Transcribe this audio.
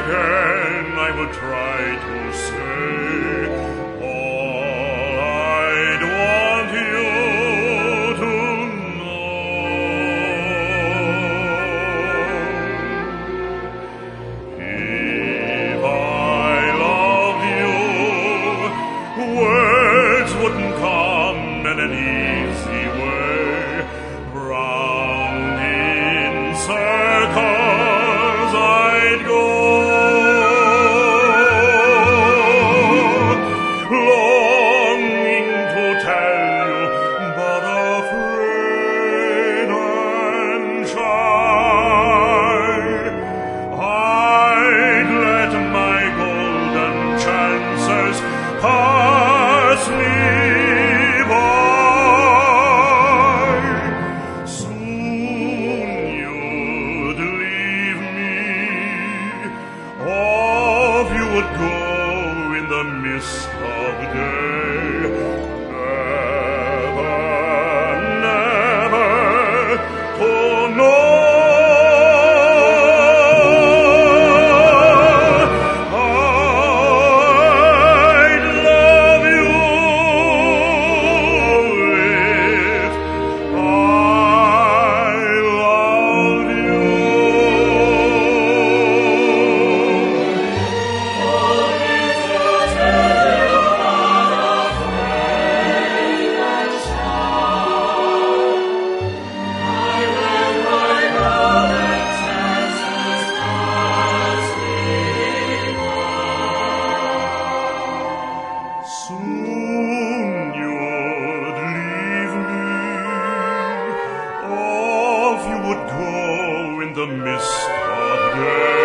again I will try to say all I'd want you to know. If I loved you, words wouldn't come in an easy way. Round in circles I'd go, longing to tell you, but afraid and shy. I'd let my golden chances pass me by. Soon you'd leave me, off you would go in the mist of day. Never, never to know. I'd love you if I loved you. Soon you'd leave me, off you would go in the mist of day.